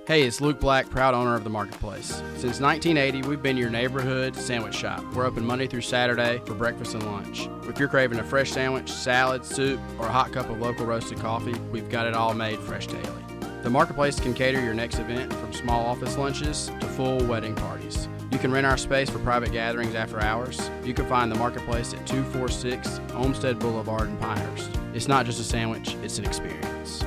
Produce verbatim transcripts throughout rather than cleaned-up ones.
Hey, it's Luke Black, proud owner of The Marketplace. Since nineteen eighty, we've been your neighborhood sandwich shop. We're open Monday through Saturday for breakfast and lunch. If you're craving a fresh sandwich, salad, soup, or a hot cup of local roasted coffee, we've got it all made fresh daily. The Marketplace can cater your next event from small office lunches to full wedding parties. You can rent our space for private gatherings after hours. You can find The Marketplace at two forty-six Olmsted Boulevard in Pinehurst. It's not just a sandwich, it's an experience.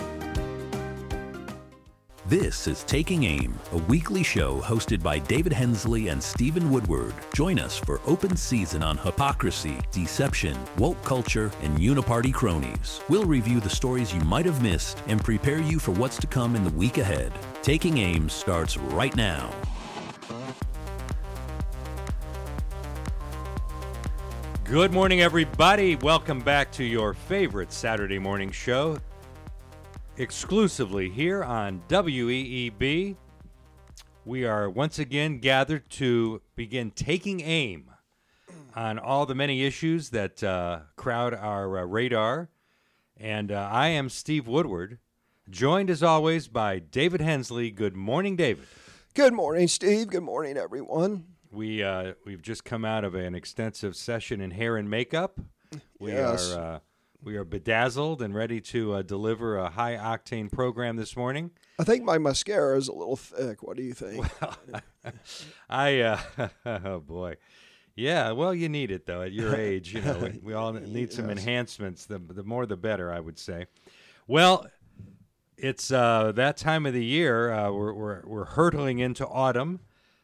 This is Taking Aim, a weekly show hosted by David Hensley and Stephen Woodward. Join us for open season on hypocrisy, deception, woke culture, and uniparty cronies. We'll review the stories you might have missed and prepare you for what's to come in the week ahead. Taking Aim starts right now. Good morning, everybody. Welcome back to your favorite Saturday morning show, exclusively here on W E E B. We are once again gathered to begin taking aim on all the many issues that uh, crowd our uh, radar. And uh, I am Steve Woodward, joined as always by David Hensley. Good morning, David. Good morning, Steve. Good morning, everyone. We, uh, we've just come out of an extensive session in hair and makeup. We Yes. are... Uh, We are bedazzled and ready to uh, deliver a high-octane program this morning. I think my mascara is a little thick. What do you think? Well, I, uh, oh, boy. Yeah, well, you need it, though, at your age. You know, we, we all need some Yes. enhancements. The, the more, the better, I would say. Well, it's uh, that time of the year. Uh, we're, we're, we're hurtling into autumn.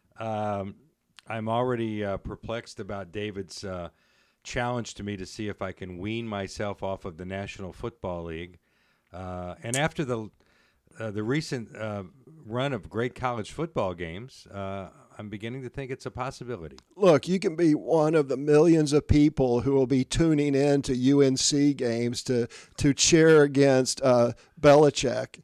Um, I'm already uh, perplexed about David's uh challenge to me to see if I can wean myself off of the National Football League. Uh, and after the uh, the recent uh, run of great college football games, uh, I'm beginning to think it's a possibility. Look, you can be one of the millions of people who will be tuning in to U N C games to to cheer against uh, Belichick.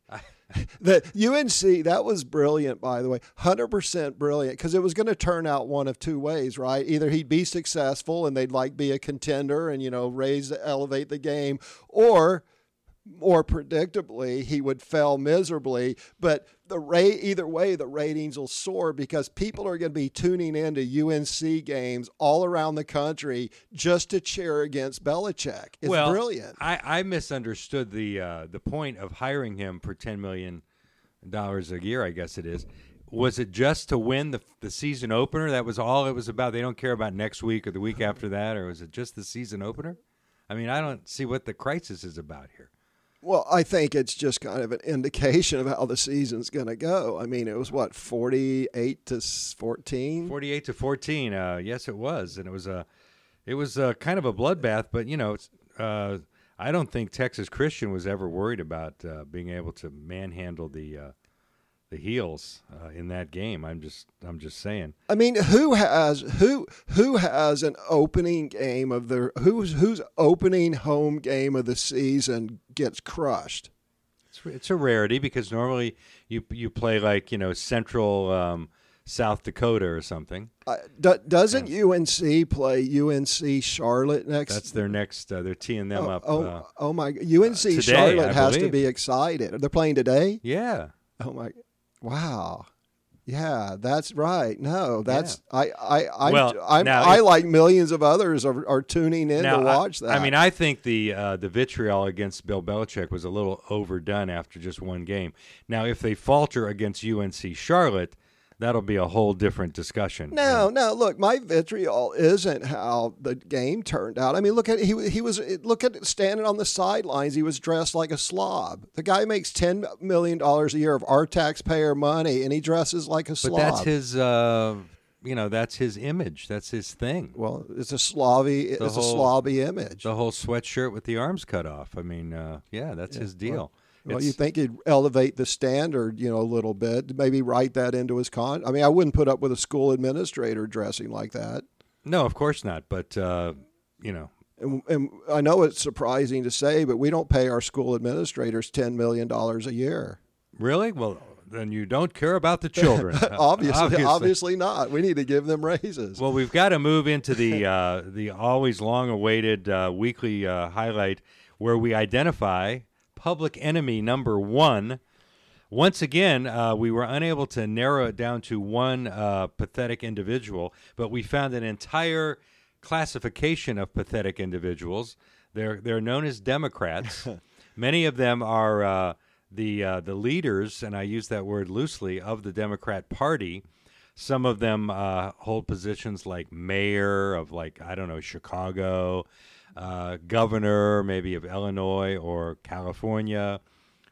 The U N C, that was brilliant, by the way, one hundred percent brilliant, because it was going to turn out one of two ways, right? Either he'd be successful and they'd like be a contender and, you know, raise, elevate the game, or more predictably, he would fail miserably. But the rate, either way, the ratings will soar because people are going to be tuning into U N C games all around the country just to cheer against Belichick. It's well, brilliant. I, I misunderstood the uh, the point of hiring him for ten million dollars a year, I guess it is. Was it just to win the the season opener? That was all it was about? They don't care about next week or the week after that? Or was it just the season opener? I mean, I don't see what the crisis is about here. Well, I think it's just kind of an indication of how the season's going to go. I mean, it was, what, forty-eight to fourteen? forty-eight to fourteen. Uh, yes, it was. And it was a, it was a kind of a bloodbath. But, you know, it's, uh, I don't think Texas Christian was ever worried about uh, being able to manhandle the uh, the Heels uh, in that game. I'm just I'm just saying. I mean, who has who who has an opening game of their who's whose opening home game of the season gets crushed? It's it's a rarity because normally you you play like, you know, Central um, South Dakota or something. Uh, do, doesn't U N C play U N C Charlotte next? That's their next. Uh, they're teeing them oh, up. Oh, uh, oh my! U N C today, Charlotte I has to believe. be excited. They're playing today. yeah. Oh my! Wow. Yeah, that's right. No, that's I I I Well, I'm, now I if- like millions of others are, are tuning in Now, to watch I, that. I mean, I think the uh, the vitriol against Bill Belichick was a little overdone after just one game. Now, if they falter against U N C Charlotte, that'll be a whole different discussion. No, no. Look, my vitriol isn't how the game turned out. I mean, look at he he was look at standing on the sidelines. He was dressed like a slob. The guy makes ten million dollars a year of our taxpayer money, and he dresses like a But slob. that's his, uh, you know, that's his image. That's his thing. Well, it's a slobby. It's whole- a slobby image. The whole sweatshirt with the arms cut off. I mean, uh, yeah, that's his deal. Well, It's- you think he'd elevate the standard, you know, a little bit, maybe write that into his con. I mean, I wouldn't put up with a school administrator dressing like that. No, of course not. But, uh, you know, And, and I know it's surprising to say, but we don't pay our school administrators ten million dollars a year. really? Well, then you don't care about the children. obviously, obviously, not. We need to give them raises. Well, we've got to move into the uh, the always long-awaited uh, weekly uh, highlight where we identify public enemy number one Once again, uh, we were unable to narrow it down to one uh, pathetic individual, but we found an entire classification of pathetic individuals. They're they're known as Democrats. Many of them are uh, the uh, the leaders, and I use that word loosely, of the Democrat Party. Some of them uh, hold positions like mayor of, like, I don't know, Chicago, uh, governor maybe of Illinois or California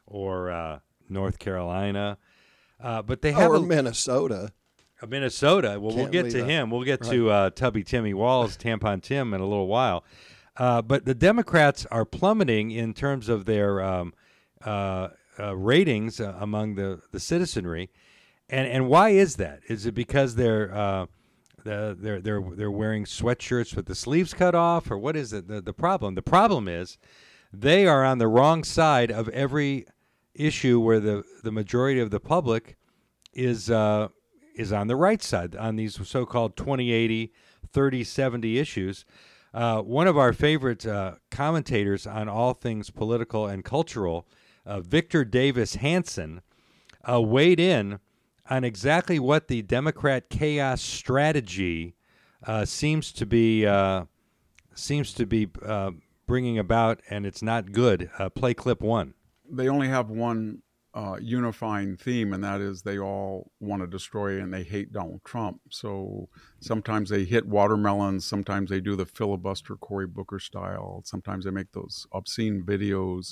or uh, North Carolina. Uh, but they have or a, Minnesota. a Minnesota. Well, Can't we'll get leave to that. him. We'll get Right. to uh, Tubby Timmy Walls, Tampon Tim, in a little while. Uh, but the Democrats are plummeting in terms of their um, uh, uh, ratings uh, among the, the citizenry. And and why is that? Is it because they're uh, the, they're they're they're wearing sweatshirts with the sleeves cut off, or what is it? The the problem? The problem is they are on the wrong side of every issue where the, the majority of the public is uh, is on the right side on these so-called twenty eighty, thirty seventy issues. Uh, one of our favorite uh, commentators on all things political and cultural, uh, Victor Davis Hanson, uh, weighed in on exactly what the Democrat chaos strategy uh, seems to be uh, seems to be uh, bringing about, and it's not good. Uh, play clip one. They only have one uh, unifying theme, and that is they all want to destroy and they hate Donald Trump. So sometimes they hit watermelons, sometimes they do the filibuster Cory Booker style, sometimes they make those obscene videos,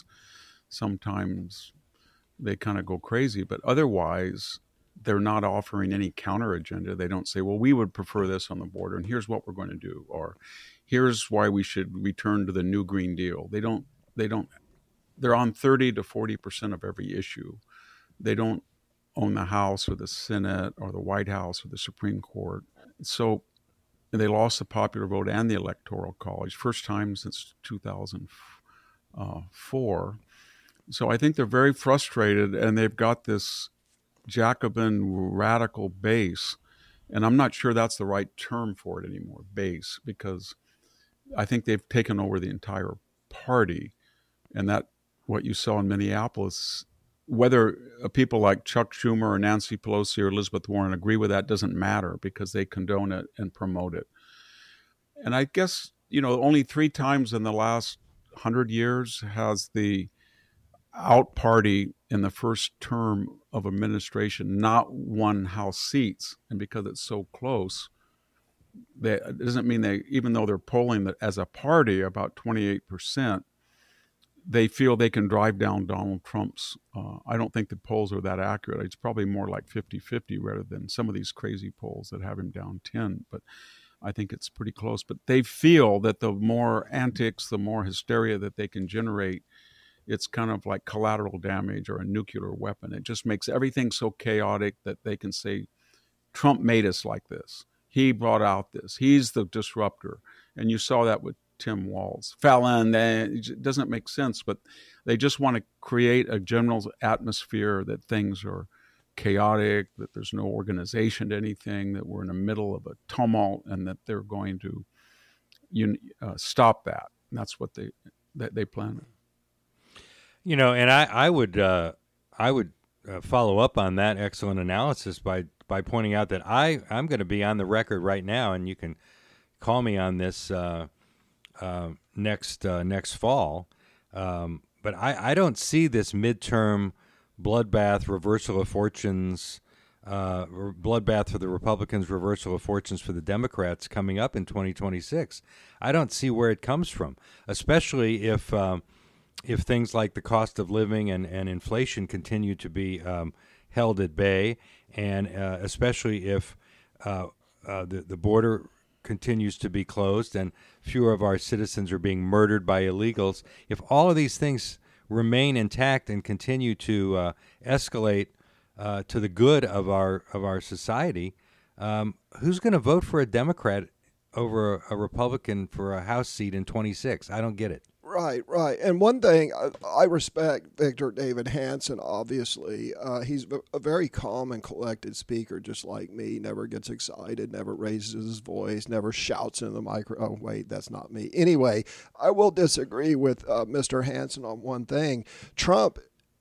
sometimes they kind of go crazy, but otherwise they're not offering any counter agenda. They don't say, well, we would prefer this on the border, and here's what we're going to do, or here's why we should return to the new Green Deal. They don't, they don't, they're on thirty to forty percent of every issue. They don't own the House or the Senate or the White House or the Supreme Court. So they lost the popular vote and the Electoral College, first time since two thousand four. So I think they're very frustrated, and they've got this Jacobin radical base, and I'm not sure that's the right term for it anymore, base, because I think they've taken over the entire party, and that what you saw in Minneapolis, whether people like Chuck Schumer or Nancy Pelosi or Elizabeth Warren agree with that doesn't matter, because they condone it and promote it. And I guess, you know, only three times in the last hundred years has the out party in the first term of administration not won House seats, and because it's so close, they, it doesn't mean they, even though they're polling as a party about twenty-eight percent, they feel they can drive down Donald Trump's. Uh, I don't think the polls are that accurate. It's probably more like fifty-fifty rather than some of these crazy polls that have him down ten, but I think it's pretty close. But they feel that the more antics, the more hysteria that they can generate, it's kind of like collateral damage or a nuclear weapon. It just makes everything so chaotic that they can say, Trump made us like this. He brought out this. He's the disruptor. And you saw that with Tim Walz. Fallon, it doesn't make sense, but they just want to create a general atmosphere that things are chaotic, that there's no organization to anything, that we're in the middle of a tumult, and that they're going to you, uh, stop that. And that's what they that they plan. You know, and I, I would uh, I would uh, follow up on that excellent analysis by by pointing out that I, I'm going to be on the record right now, and you can call me on this uh, uh, next uh, next fall. Um, but I, I don't see this midterm bloodbath, reversal of fortunes, uh, bloodbath for the Republicans, reversal of fortunes for the Democrats coming up in twenty twenty-six. I don't see where it comes from, especially if um, if things like the cost of living and, and inflation continue to be um, held at bay, and uh, especially if uh, uh, the, the border continues to be closed and fewer of our citizens are being murdered by illegals. If all of these things remain intact and continue to uh, escalate uh, to the good of our of our society, um, who's going to vote for a Democrat over a, a Republican for a House seat in twenty-six? I don't get it. Right, right. And one thing, I, I respect Victor David Hanson, obviously. Uh, he's a very calm and collected speaker, just like me. Never gets excited, never raises his voice, never shouts in the micro. Oh, wait, that's not me. Anyway, I will disagree with uh, Mister Hanson on one thing. Trump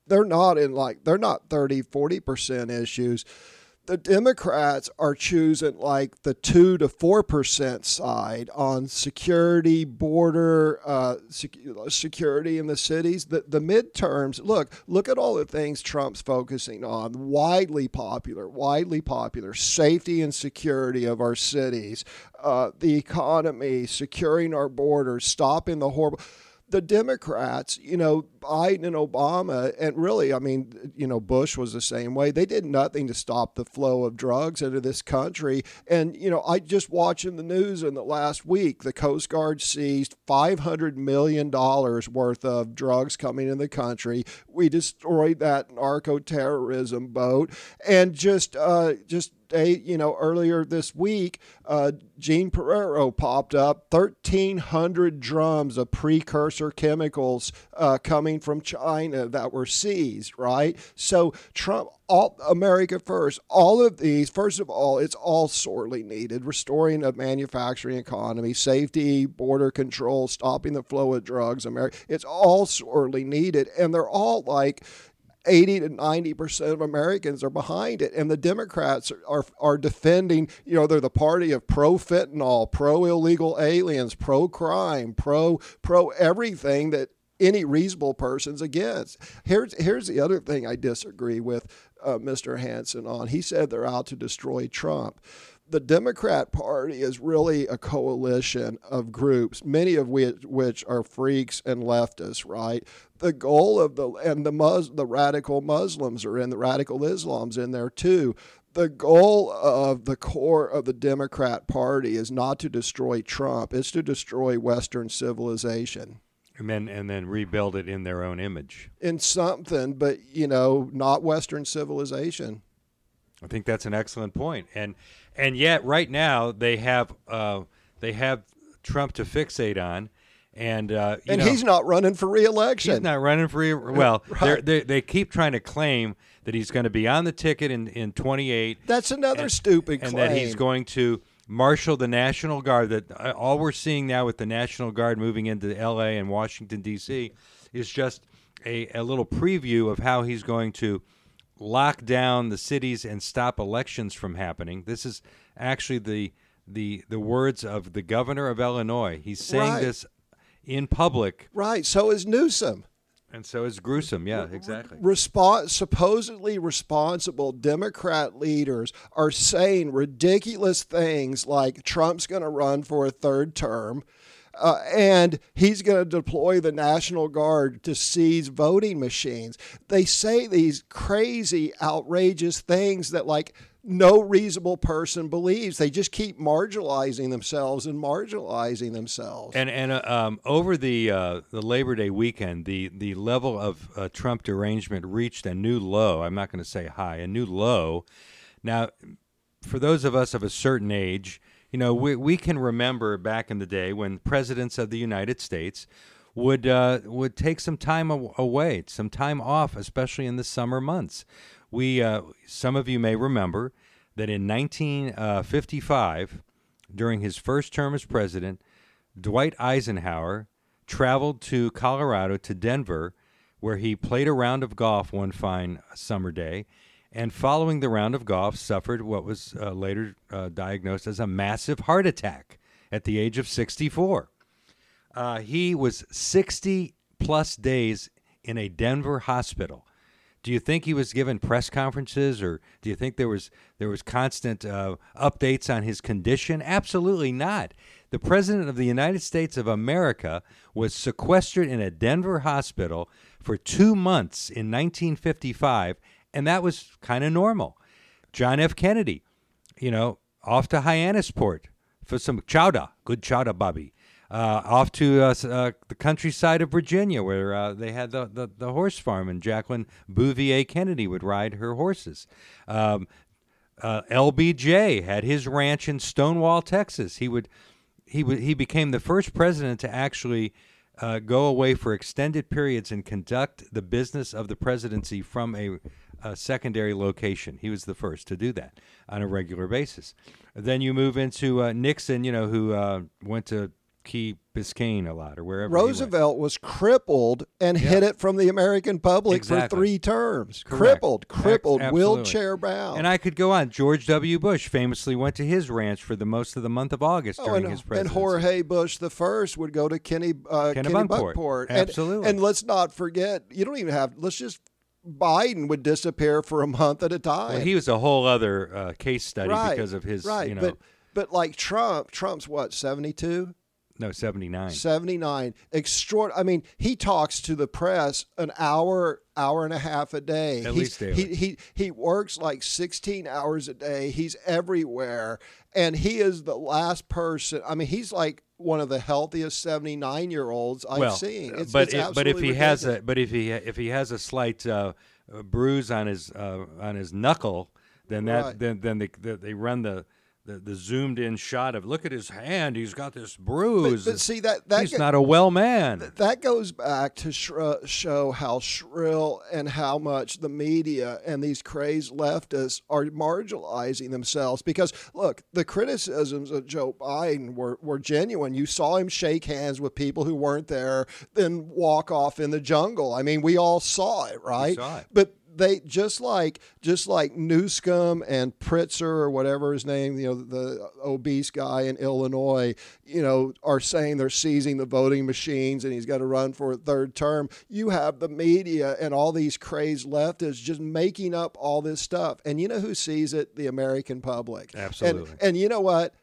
they're not in like, they're not thirty, forty percent issues. The Democrats are choosing like the two to four percent side on security, border uh, sec- security in the cities. The the midterms. Look, look at all the things Trump's focusing on. Widely popular, widely popular. Safety and security of our cities, uh, the economy, securing our borders, stopping the horrible. The Democrats, you know, Biden and Obama, and really, I mean, you know, Bush was the same way. They did nothing to stop the flow of drugs into this country. And, you know, I just watching the news in the last week, the Coast Guard seized five hundred million dollars worth of drugs coming in the country. We destroyed that narco-terrorism boat. And just, uh, just, They, you know, earlier this week, uh, Gene Pereiro popped up, thirteen hundred drums of precursor chemicals uh, coming from China that were seized, right? So Trump, all America first, all of these, first of all, it's all sorely needed. Restoring a manufacturing economy, safety, border control, stopping the flow of drugs, America, it's all sorely needed. And they're all like, eighty to ninety percent of Americans are behind it. And the Democrats are, are, are defending, you know, they're the party of pro-fentanyl, pro-illegal aliens, pro-crime, pro, pro everything that any reasonable person's against. Here's, here's the other thing I disagree with uh, Mister Hansen on. He said they're out to destroy Trump. The Democrat Party is really a coalition of groups, many of which, which are freaks and leftists, right? The goal of the, and the Mus, the radical Muslims are in, the radical Islam's in there too. The goal of the core of the Democrat Party is not to destroy Trump, it's to destroy Western civilization. And then and then rebuild it in their own image. In something, but, you know, not Western civilization. I think that's an excellent point. And and yet right now they have uh, they have Trump to fixate on, and uh, you and know, he's not running for re-election. He's not running for re- well. Right. they they keep trying to claim that he's going to be on the ticket in in twenty-eight. That's another and, stupid and claim. And that he's going to marshal the National Guard. That uh, all we're seeing now with the National Guard moving into L A and Washington D C is just a, a little preview of how he's going to lock down the cities and stop elections from happening. This is actually the the the words of the governor of Illinois. He's saying Right. this in public. Right. So is Newsom. And so it's gruesome. Yeah, exactly. Respo- supposedly responsible Democrat leaders are saying ridiculous things like Trump's going to run for a third term. Uh, and he's going to deploy the National Guard to seize voting machines. They say these crazy, outrageous things that, like, no reasonable person believes. They just keep marginalizing themselves and marginalizing themselves. And and uh, um, over the uh, the Labor Day weekend, the the level of uh, Trump derangement reached a new low. I'm not going to say high, a new low. Now, for those of us of a certain age, you know, we we can remember back in the day when presidents of the United States would uh, would take some time away, some time off, especially in the summer months. We uh, some of you may remember that in nineteen fifty-five, during his first term as president, Dwight Eisenhower traveled to Colorado, to Denver, where he played a round of golf one fine summer day, and following the round of golf, suffered what was uh, later uh, diagnosed as a massive heart attack at the age of sixty-four. Uh, he was sixty plus days in a Denver hospital. Do you think he was given press conferences, or do you think there was there was constant uh, updates on his condition? Absolutely not. The President of the United States of America was sequestered in a Denver hospital for two months in nineteen fifty-five, and that was kind of normal. John F. Kennedy, you know, off to Hyannisport for some chowder, good chowder, Bobby. Uh, off to uh, uh, the countryside of Virginia, where uh, they had the, the, the horse farm, and Jacqueline Bouvier Kennedy would ride her horses. Um, uh, L B J had his ranch in Stonewall, Texas. He would he would he became the first president to actually uh, go away for extended periods and conduct the business of the presidency from a, a secondary location. He was the first to do that on a regular basis. Then you move into uh, Nixon, you know, who uh, went to Key Biscayne a lot, or wherever. he went. Roosevelt was crippled and Yeah. hid it from the American public Exactly. for three terms. Correct. Crippled, crippled, Ex- absolutely. wheelchair bound. And I could go on. George W. Bush famously went to his ranch for the most of the month of August Oh, during and, his and presidency. Jorge Bush the first would go to Kenny uh, Kenny Kennebunkport. Bunkport. And- Absolutely. And, let's not forget, you don't even have. Let's just Biden would disappear for a month at a time. Well, he was a whole other uh, case study right, because of his, right. you know, But but like Trump, Trump's what seventy-two. no, seventy-nine. seventy-nine. Extraordinary. I mean, he talks to the press an hour, hour and a half a day. At He's- least daily. He, he, he works like sixteen hours a day. He's everywhere. And he is the last person. I mean, he's like one of the healthiest seventy-nine-year-olds I've well, seen. It's, but it's it, but if he absolutely has a ridiculous. but if he if he has a slight uh, uh, bruise on his uh, on his knuckle, then that Right. then then they they they run the, the, the zoomed in shot of look at his hand. He's got this bruise. But, but see, that, that He's get- not a well man. that goes back to sh- uh, show how shrill and how much the media and these crazed leftists are marginalizing themselves. Because, look, the criticisms of Joe Biden were, were genuine. You saw him shake hands with people who weren't there, then walk off in the jungle. I mean, we all saw it, right? saw it. But they just like just like Newscomb and Pritzker or whatever his name, you know, the obese guy in Illinois, you know, are saying they're seizing the voting machines and he's got to run for a third term. You have the media and all these crazed leftists just making up all this stuff. And you know who sees it? The American public. Absolutely. And, and you know what?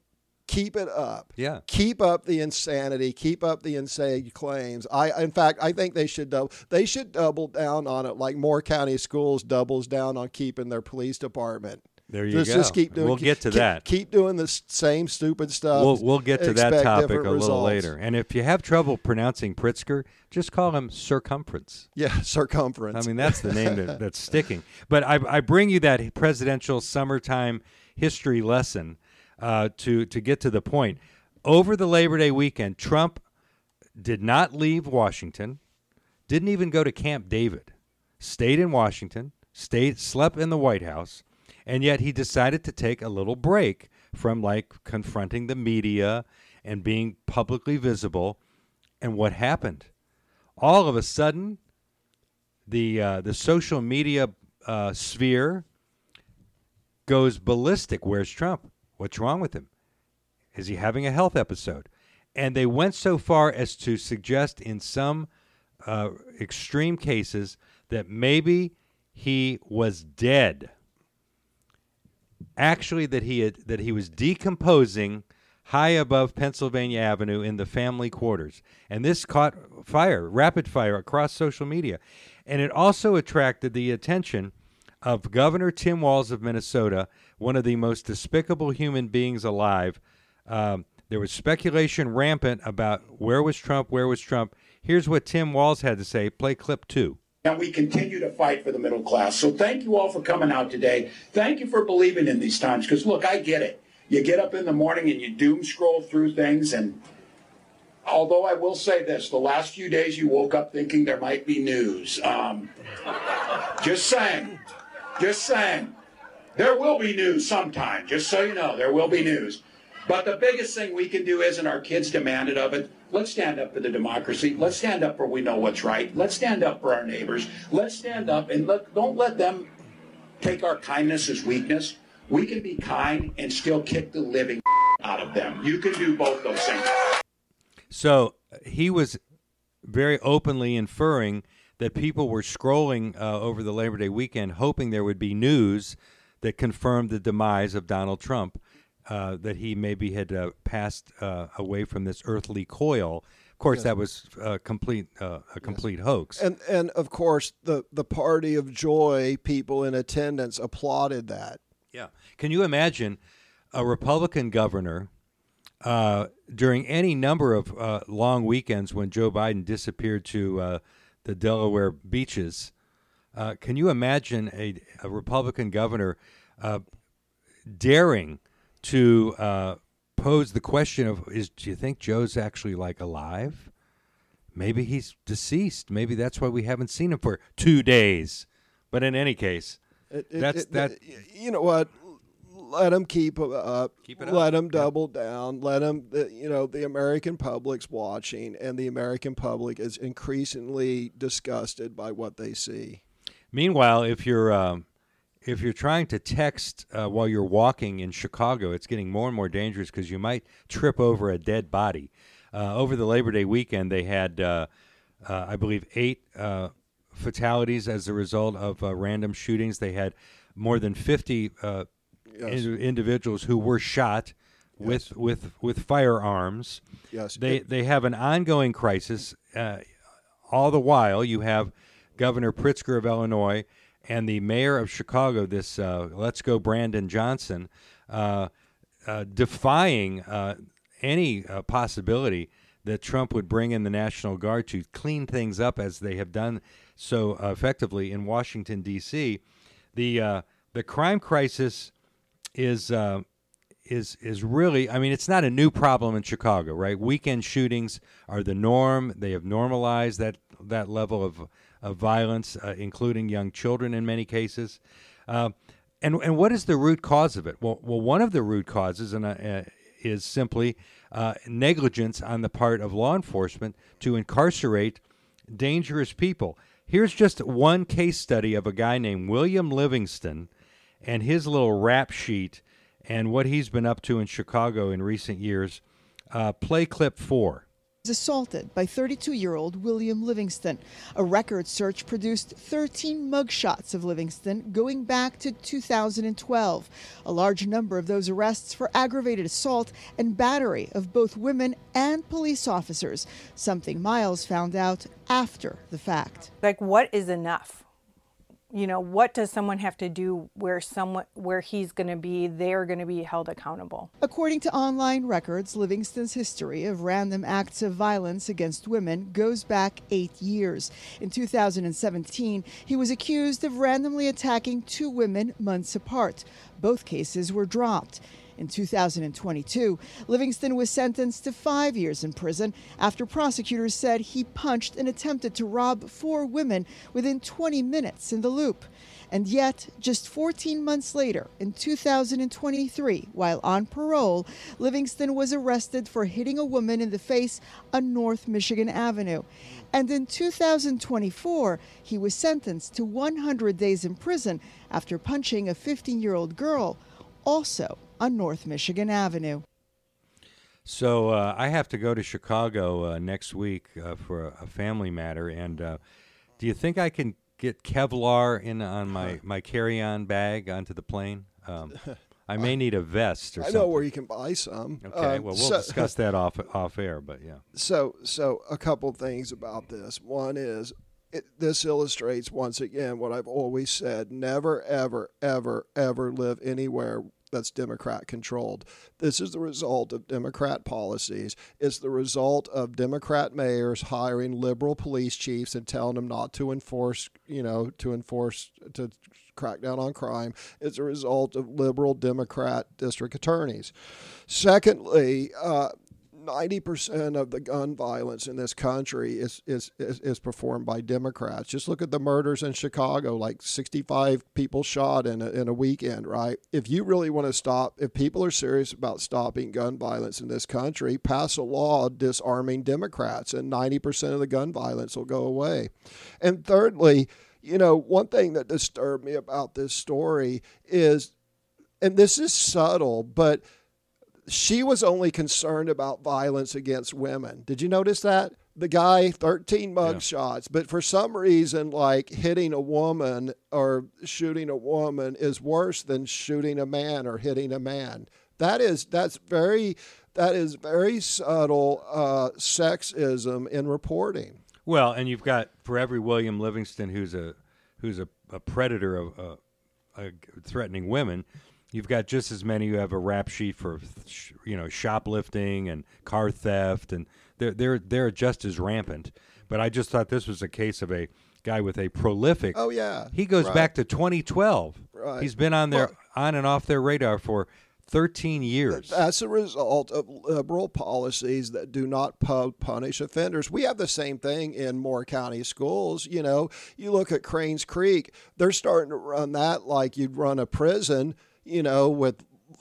Keep it up. Yeah. Keep up the insanity. Keep up the insane claims. I, in fact, I think they should double. They should double down on it, like Moore County Schools doubles down on keeping their police department. There you just, go. Just keep doing. We'll get to keep, that. Keep doing the s- same stupid stuff. We'll we'll get to that expect topic a different little results. later. And if you have trouble pronouncing Pritzker, just call him Circumference. Yeah, circumference. I mean, that's the name that, that's sticking. But I, I bring you that presidential summertime history lesson uh, to to get to the point. Over the Labor Day weekend, Trump did not leave Washington, didn't even go to Camp David, stayed in Washington, stayed slept in the White House, and yet he decided to take a little break from like confronting the media and being publicly visible. And what happened? All of a sudden, the uh, the social media uh, sphere goes ballistic. Where's Trump? What's wrong with him? Is he having a health episode? And they went so far as to suggest in some uh, extreme cases that maybe he was dead. Actually, that he had, that he was decomposing high above Pennsylvania Avenue in the family quarters. And this caught fire, rapid fire across social media. And it also attracted the attention of Governor Tim Walz of Minnesota, one of the most despicable human beings alive. Um, there was speculation rampant about where was Trump, where was Trump. Here's what Tim Walz had to say. Play clip two. And we continue to fight for the middle class. So thank you all for coming out today. Thank you for believing in these times. Because, look, I get it. You get up in the morning and you doom scroll through things. And although I will say this, the last few days you woke up thinking there might be news. Um, just saying. Just saying. There will be news sometime. Just so you know, there will be news. But the biggest thing we can do is, and our kids demanded of it, let's stand up for the democracy. Let's stand up for we know what's right. Let's stand up for our neighbors. Let's stand up and let, don't let them take our kindness as weakness. We can be kind and still kick the living out of them. You can do both those things. So he was very openly inferring that people were scrolling uh, over the Labor Day weekend hoping there would be news that confirmed the demise of Donald Trump. Uh, that he maybe had uh, passed uh, away from this earthly coil. Of course, yes. that was uh, complete uh, a complete yes. hoax. And and of course, the the party of joy people in attendance applauded that. Yeah. Can you imagine a Republican governor uh, during any number of uh, long weekends when Joe Biden disappeared to uh, the Delaware beaches? Uh, can you imagine a, a Republican governor uh, daring to uh, pose the question of, is do you think Joe's actually like alive? Maybe he's deceased. Maybe that's why we haven't seen him for two days. But in any case, it, it, that's it, that. It, you know what? let them keep it up. Keep it up. Let them double down. Let them, you know, the American public's watching, and the American public is increasingly disgusted by what they see. Meanwhile, if you're um, if you're trying to text uh, while you're walking in Chicago, it's getting more and more dangerous because you might trip over a dead body. Uh, over the Labor Day weekend, they had, uh, uh, I believe, eight uh, fatalities as a result of uh, random shootings. They had more than fifty uh, yes. in- individuals who were shot yes. with with with firearms. Yes, they they have an ongoing crisis. Uh, all the while, you have Governor Pritzker of Illinois and the mayor of Chicago, this uh, Let's Go Brandon Johnson, uh, uh, defying uh, any uh, possibility that Trump would bring in the National Guard to clean things up as they have done so uh, effectively in Washington, D C. The uh, the crime crisis is uh, is is really, I mean, it's not a new problem in Chicago, right? Weekend shootings are the norm. They have normalized that that level of of violence, uh, including young children in many cases. Uh, and and what is the root cause of it? Well, well, one of the root causes and uh, is simply uh, negligence on the part of law enforcement to incarcerate dangerous people. Here's just one case study of a guy named William Livingston and his little rap sheet and what he's been up to in Chicago in recent years. Uh, play clip four. Assaulted by thirty-two-year-old William Livingston. A record search produced thirteen mugshots of Livingston going back to two thousand twelve. A large number of those arrests for aggravated assault and battery of both women and police officers, something Miles found out after the fact. Like, what is enough? You know, what does someone have to do where someone where he's going to be, they're going to be held accountable? According to online records, Livingston's history of random acts of violence against women goes back eight years. In two thousand seventeen, he was accused of randomly attacking two women months apart. Both cases were dropped. In two thousand twenty-two, Livingston was sentenced to five years in prison after prosecutors said he punched and attempted to rob four women within twenty minutes in the Loop. And yet, just fourteen months later, in two thousand twenty-three, while on parole, Livingston was arrested for hitting a woman in the face on North Michigan Avenue. And in two thousand twenty-four, he was sentenced to one hundred days in prison after punching a fifteen-year-old girl, also on North Michigan Avenue. So uh, I have to go to Chicago uh, next week uh, for a, a family matter. And uh, do you think I can get Kevlar in on my, my carry-on bag onto the plane? Um, I may need a vest or I something. know where you can buy some. Okay, Um, well, we'll so, discuss that off off air, but yeah. So, so a couple things about this. One is, it, this illustrates once again what I've always said: never, ever, ever, ever live anywhere that's Democrat controlled. This is the result of Democrat policies. It's the result of Democrat mayors hiring liberal police chiefs and telling them not to enforce, you know, to enforce, to crack down on crime. It's a result of liberal Democrat district attorneys. Secondly, uh, ninety percent of the gun violence in this country is, is, is, is performed by Democrats. Just look at the murders in Chicago, like sixty-five people shot in a, in a weekend, right? If you really want to stop, if people are serious about stopping gun violence in this country, pass a law disarming Democrats, and ninety percent of the gun violence will go away. And thirdly, you know, one thing that disturbed me about this story is, and this is subtle, but she was only concerned about violence against women. Did you notice that? The guy, thirteen mugshots, yeah. But for some reason, like hitting a woman or shooting a woman is worse than shooting a man or hitting a man. That is, that's very, that is very subtle uh, sexism in reporting. Well, and you've got, for every William Livingston who's a who's a, a predator of uh, uh, threatening women, you've got just as many who have a rap sheet for, you know, shoplifting and car theft, and they're they're they're just as rampant. But I just thought this was a case of a guy with a prolific. Oh yeah, he goes right. back to twenty twelve. Right. He's been on their well, on and off their radar for thirteen years. That's a result of liberal policies that do not pu- punish offenders. We have the same thing in Moore County schools. You know, you look at Cranes Creek; they're starting to run that like you'd run a prison. You know, with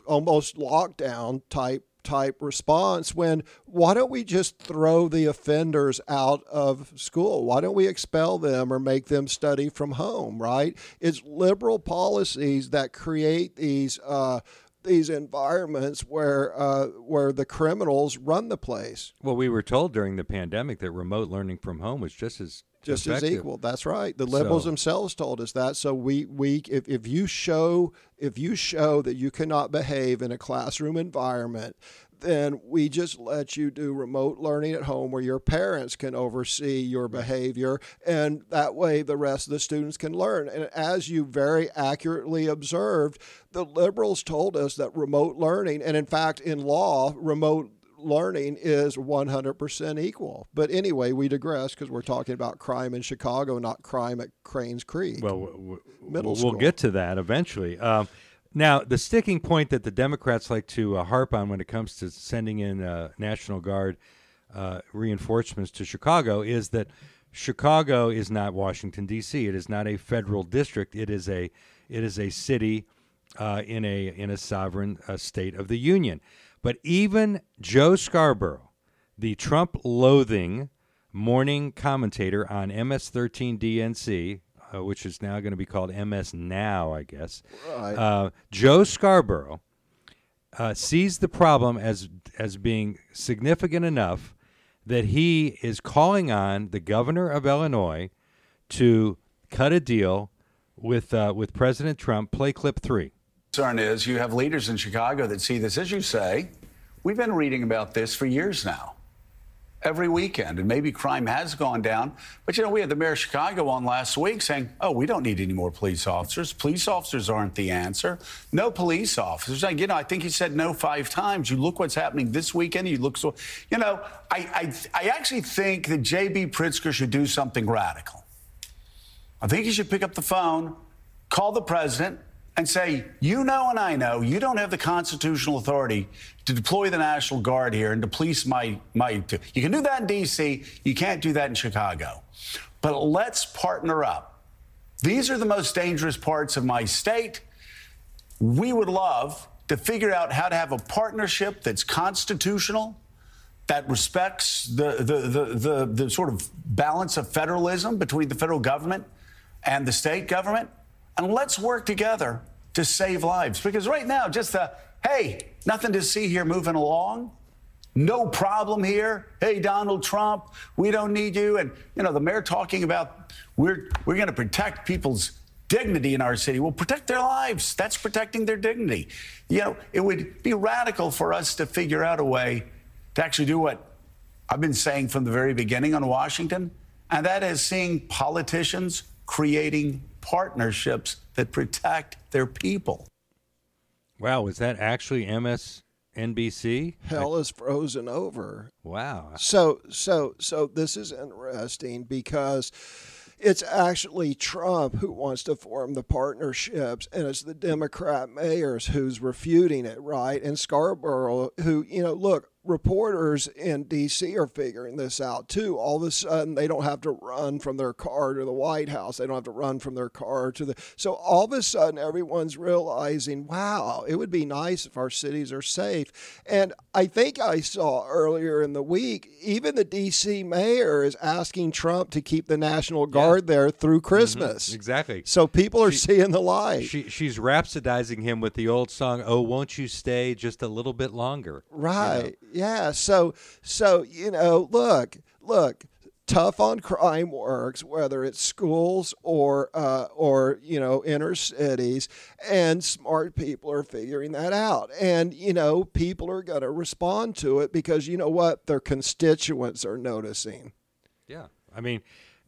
almost lockdown type type response when why don't we just throw the offenders out of school? Why don't we expel them or make them study from home, right? It's liberal policies that create these uh, these environments where uh, where the criminals run the place. Well, we were told during the pandemic that remote learning from home was just as just effective. as equal. That's right. The liberals So- themselves told us that. So we we if, if you show if you show that you cannot behave in a classroom environment, then we just let you do remote learning at home where your parents can oversee your behavior, and that way the rest of the students can learn. And as you very accurately observed, the liberals told us that remote learning, and in fact in law, remote learning is one hundred percent equal. But anyway, we digress because we're talking about crime in Chicago, not crime at Cranes Creek. Well, w- w- Middle we'll school. get to that eventually. Um, now, the sticking point that the Democrats like to uh, harp on when it comes to sending in uh, National Guard uh, reinforcements to Chicago is that Chicago is not Washington, D C. It is not a federal district. It is a it is a city uh, in a in a sovereign uh, state of the Union. But even Joe Scarborough, the Trump-loathing morning commentator on M S thirteen D N C, uh, which is now going to be called M S Now, I guess, Right. uh, Joe Scarborough uh, sees the problem as as being significant enough that he is calling on the governor of Illinois to cut a deal with uh, with President Trump. Play clip three. Concern is you have leaders in Chicago that see this. As you say, we've been reading about this for years now, every weekend, and maybe crime has gone down. But, you know, we had the mayor of Chicago on last week saying, oh, we don't need any more police officers. Police officers aren't the answer. No police officers. Like, you know, I think he said no five times. You look what's happening this weekend. You look so, you know, I, I, I actually think that J B. Pritzker should do something radical. I think he should pick up the phone, call the president, and say, you know and I know you don't have the constitutional authority to deploy the National Guard here and to police my, my you can do that in D C, you can't do that in Chicago. But let's partner up. These are the most dangerous parts of my state. We would love to figure out how to have a partnership that's constitutional, that respects the, the, the, the, the sort of balance of federalism between the federal government and the state government. And let's work together to save lives. Because right now, just the, hey, nothing to see here moving along. No problem here. Hey, Donald Trump, we don't need you. And, you know, the mayor talking about we're we're going to protect people's dignity in our city. Well, protect their lives. That's protecting their dignity. You know, it would be radical for us to figure out a way to actually do what I've been saying from the very beginning on Washington, and that is seeing politicians creating partnerships that protect their people. Wow, was that actually M S N B C? Hell is frozen over. Wow. So, so, so this is interesting because it's actually Trump who wants to form the partnerships, and it's the Democrat mayors who's refuting it, right? And Scarborough, who, you know, look, reporters in D C are figuring this out too. All of a sudden, they don't have to run from their car to the White House. They don't have to run from their car to the. So all of a sudden, everyone's realizing, wow, it would be nice if our cities are safe. And I think I saw earlier in the week, even the D C mayor is asking Trump to keep the National Guard yeah. there through Christmas. Mm-hmm. Exactly. So people are she, seeing the light. She, she's rhapsodizing him with the old song, "Oh, won't you stay just a little bit longer?" Right. You know? Yeah, so so you know, look, look, tough on crime works, whether it's schools or uh, or you know inner cities, and smart people are figuring that out, and you know people are going to respond to it because you know what, their constituents are noticing. Yeah, I mean,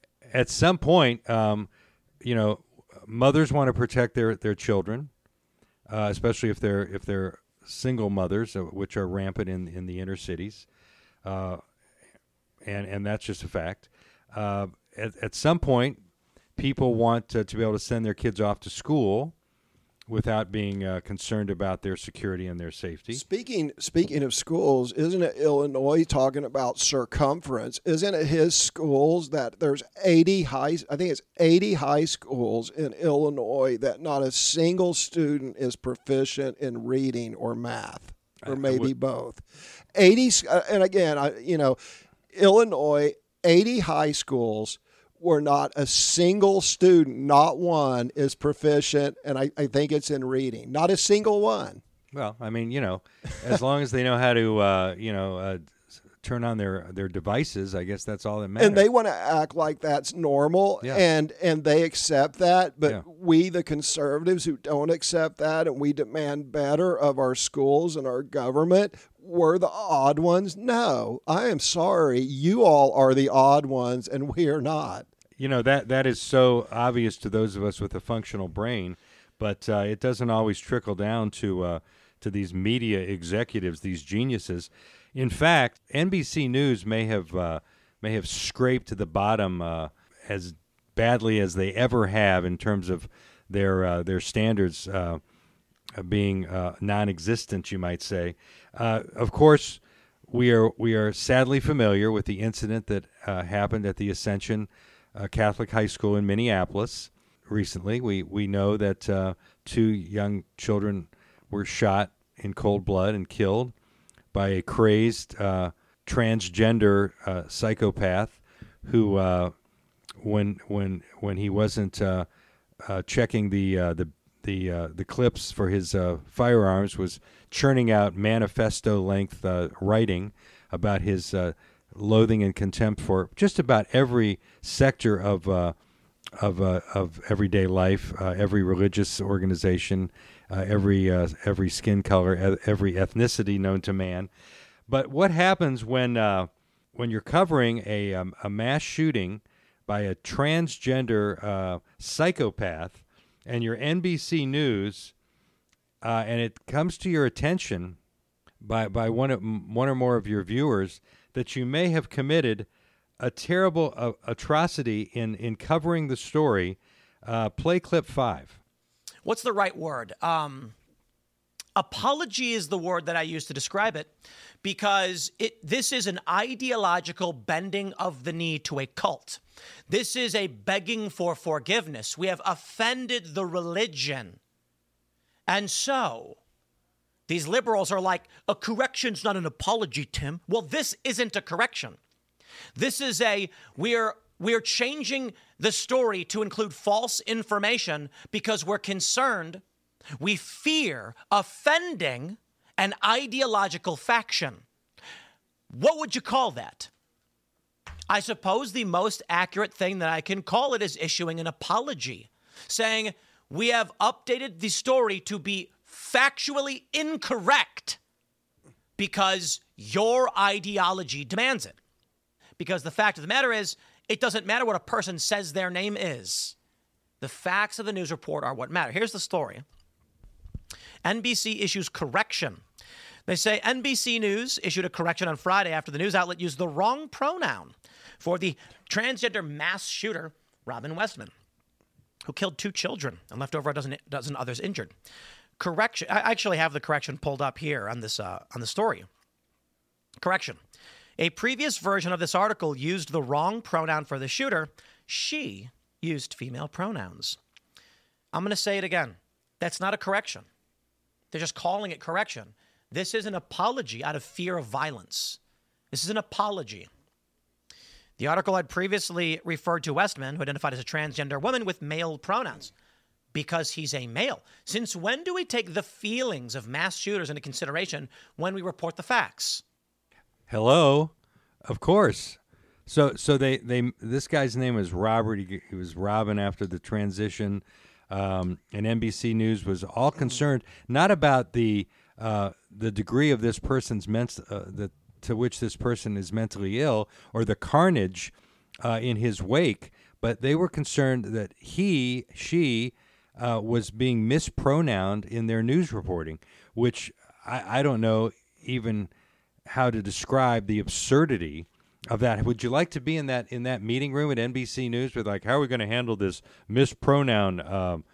at some point, um, you know, mothers want to protect their their children, uh, especially if they're if they're single mothers, which are rampant in in the inner cities, uh, and and that's just a fact. Uh, at, at some point, people want to, to be able to send their kids off to school without being uh, concerned about their security and their safety. Speaking speaking of schools, isn't it Illinois talking about circumference? Isn't it his schools that there's eighty high, I think it's eighty high schools in Illinois that not a single student is proficient in reading or math, or maybe would, both. eighty, and again, I, you know, Illinois, eighty high schools where not a single student, not one, is proficient, and I, I think it's in reading. Not a single one. Well, I mean, you know, as long as they know how to, uh, you know, uh, turn on their, their devices, I guess that's all that matters. And they want to act like that's normal, yeah. and, and they accept that, but yeah. we, the conservatives who don't accept that, and we demand better of our schools and our government, we're the odd ones. No, I am sorry. You all are the odd ones, and we are not. You know, that that is so obvious to those of us with a functional brain, but uh, it doesn't always trickle down to uh, to these media executives, these geniuses. In fact, N B C News may have uh, may have scraped to the bottom uh, as badly as they ever have in terms of their uh, their standards uh, being uh, non-existent, you might say. Uh, of course, we are we are sadly familiar with the incident that uh, happened at the Ascension uh, Catholic High School in Minneapolis recently. We we know that uh, two young children were shot in cold blood and killed by a crazed uh, transgender uh, psychopath who, uh, when when when he wasn't uh, uh, checking the uh, the the uh, the clips for his uh, firearms, was churning out manifesto-length uh, writing about his uh, loathing and contempt for just about every sector of uh, of uh, of everyday life, uh, every religious organization, uh, every uh, every skin color, every ethnicity known to man. But what happens when uh, when you're covering a um, a mass shooting by a transgender uh, psychopath, and you're N B C News, uh, and it comes to your attention by by one of, one or more of your viewers that you may have committed a terrible uh, atrocity in, in covering the story, uh, play clip five. What's the right word? Um, apology is the word that I use to describe it, because it this is an ideological bending of the knee to a cult. This is a begging for forgiveness. We have offended the religion. And so these liberals are like, a correction's not an apology, Tim. Well, this isn't a correction. This is a, we're we're changing the story to include false information because we're concerned, we fear offending an ideological faction. What would you call that? I suppose the most accurate thing that I can call it is issuing an apology, saying we have updated the story to be factually incorrect because your ideology demands it. Because the fact of the matter is, it doesn't matter what a person says their name is. The facts of the news report are what matter. Here's the story. N B C issues correction. They say N B C News issued a correction on Friday after the news outlet used the wrong pronoun for the transgender mass shooter, Robin Westman, who killed two children and left over a dozen, dozen others injured. Correction. I actually have the correction pulled up here on this uh, on the story. Correction. A previous version of this article used the wrong pronoun for the shooter. She used female pronouns. I'm going to say it again. That's not a correction. They're just calling it correction. This is an apology out of fear of violence. This is an apology. The article had previously referred to Westman, who identified as a transgender woman, with male pronouns because he's a male. Since when do we take the feelings of mass shooters into consideration when we report the facts? Hello, of course. So, so they, they this guy's name was Robert. He, he was Robin after the transition, um, and N B C News was all concerned not about the uh, the degree of this person's ment uh, the to which this person is mentally ill or the carnage uh, in his wake, but they were concerned that he she uh, was being mispronounced in their news reporting, which I, I don't know even how to describe the absurdity of that. Would you like to be in that in that meeting room at N B C News with, like, how are we going to handle this mispronoun um,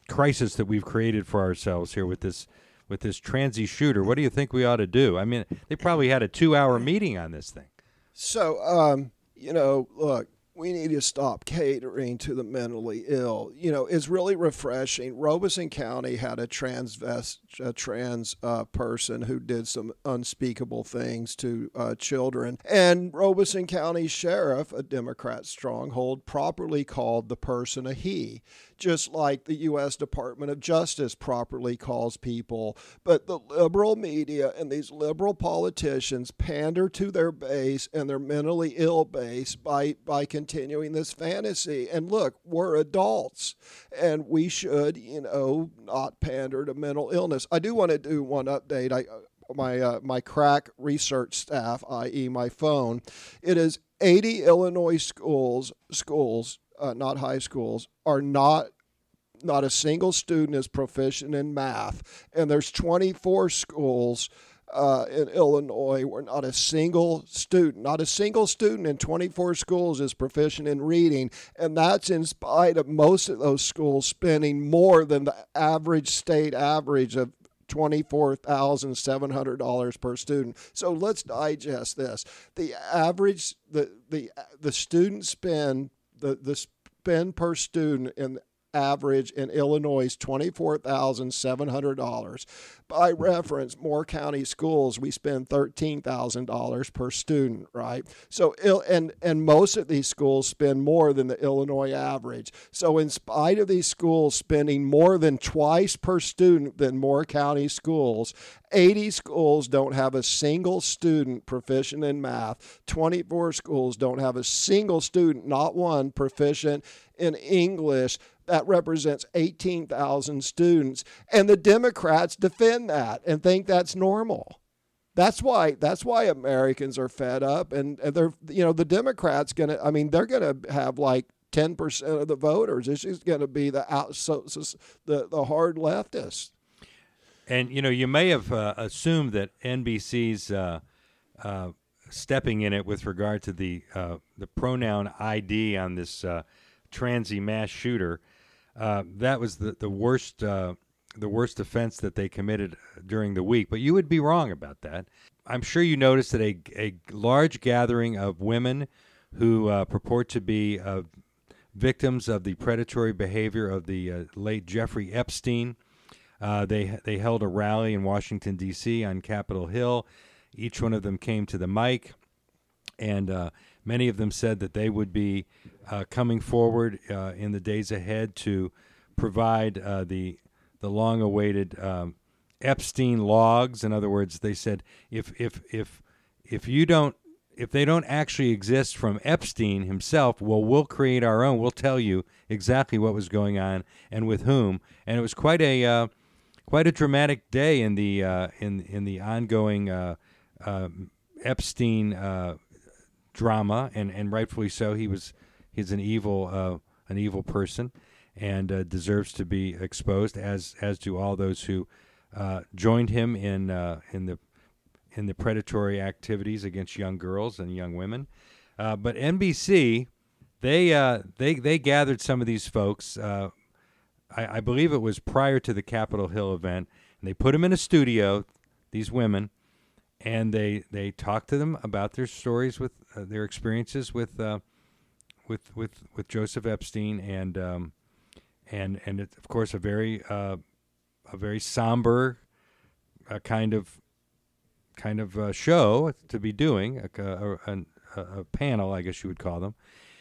crisis that we've created for ourselves here with this with this transy shooter. What do you think we ought to do? I mean, they probably had a two-hour meeting on this thing. So, um, you know, look, we need to stop catering to the mentally ill. You know, it's really refreshing. Robeson County had a transvest, a trans uh, person who did some unspeakable things to uh, children. And Robeson County Sheriff, a Democrat stronghold, properly called the person a he, just like the U S Department of Justice properly calls people. But the liberal media and these liberal politicians pander to their base and their mentally ill base by, by continuing this fantasy. And look, we're adults, and we should, you know, not pander to mental illness. I do want to do one update. I my uh, my crack research staff, that is my phone, it is eighty Illinois schools, schools, uh, not high schools, are not, not a single student is proficient in math. And there's twenty-four schools uh, in Illinois where not a single student, not a single student in twenty-four schools is proficient in reading. And that's in spite of most of those schools spending more than the average state average of twenty-four thousand seven hundred dollars per student. So let's digest this. The average, the the the student spend, the, the spend per student in average in Illinois is twenty-four thousand seven hundred dollars. By reference, Moore County schools, we spend thirteen thousand dollars per student, right? So, and, and most of these schools spend more than the Illinois average. So in spite of these schools spending more than twice per student than Moore County schools, eighty schools don't have a single student proficient in math. twenty-four schools don't have a single student, not one, proficient in English. That represents eighteen thousand students. And the Democrats defend that and think that's normal. That's why that's why Americans are fed up, and, and they're, you know, the Democrats going to, I mean, they're going to have like ten percent of the voters. It's just going to be the out, so, so, the, the hard leftists. And, you know, you may have uh, assumed that N B C's uh, uh, stepping in it with regard to the uh, the pronoun I D on this uh, transy mass shooter. Uh, that was the the worst uh, the worst offense that they committed during the week. But you would be wrong about that. I'm sure you noticed that a a large gathering of women who uh, purport to be uh, victims of the predatory behavior of the uh, late Jeffrey Epstein. Uh, they they held a rally in Washington, D C on Capitol Hill. Each one of them came to the mic, and uh, many of them said that they would be uh, coming forward uh, in the days ahead to provide uh, the the long-awaited um, Epstein logs. In other words, they said if if if if you don't if they don't actually exist from Epstein himself, well, we'll create our own. We'll tell you exactly what was going on and with whom. And it was quite a uh, quite a dramatic day in the uh, in in the ongoing uh, uh, Epstein uh, drama, and, and rightfully so. He was he's an evil uh, an evil person, and uh, deserves to be exposed, as as do all those who uh, joined him in uh, in the in the predatory activities against young girls and young women. Uh, but N B C, they uh, they they gathered some of these folks. Uh, I, I believe it was prior to the Capitol Hill event, and they put them in a studio, these women, and they they talked to them about their stories with uh, their experiences with uh, with with with Joseph Epstein, and um, and and it's of course a very uh, a very somber uh, kind of kind of uh, show to be doing, a, a, a, a panel, I guess you would call them.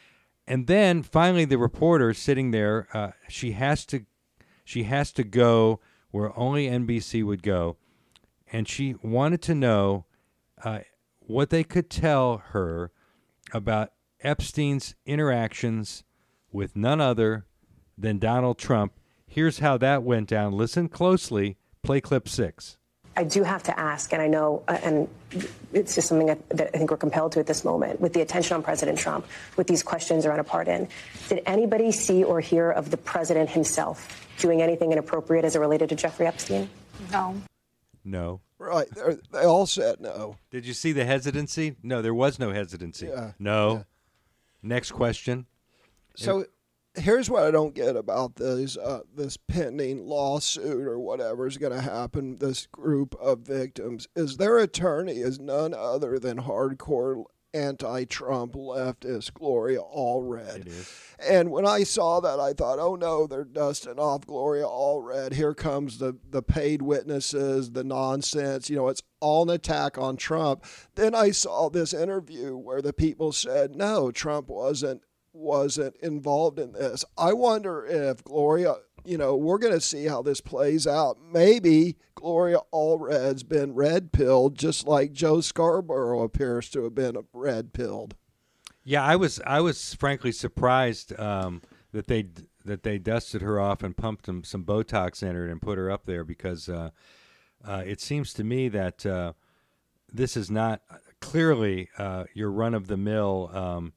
And then finally, the reporter sitting there, uh, she has to, she has to go where only N B C would go, and she wanted to know uh, what they could tell her about Epstein's interactions with none other than Donald Trump. Here's how that went down. Listen closely. Play clip six. I do have to ask, and I know, uh, and it's just something that, that I think we're compelled to at this moment, with the attention on President Trump, with these questions around a pardon. Did anybody see or hear of the president himself doing anything inappropriate as it related to Jeffrey Epstein? No. No. Right. They're, they all said no. Did you see the hesitancy? No, there was no hesitancy. Yeah. No. Yeah. Next question. So here's what I don't get about this uh, this pending lawsuit or whatever is going to happen. This group of victims is their attorney is none other than hardcore anti-Trump leftist Gloria Allred. And when I saw that, I thought, oh no, they're dusting off Gloria Allred. Here comes the, the paid witnesses, the nonsense. You know, it's all an attack on Trump. Then I saw this interview where the people said, no, Trump wasn't wasn't involved in this. I wonder if Gloria, you know, we're going to see how this plays out. Maybe Gloria Allred's been red-pilled, just like Joe Scarborough appears to have been red-pilled. Yeah, I was I was frankly surprised um, that they that they dusted her off and pumped some, some Botox in her and put her up there, because uh, uh, it seems to me that uh, this is not clearly uh, your run-of-the-mill um,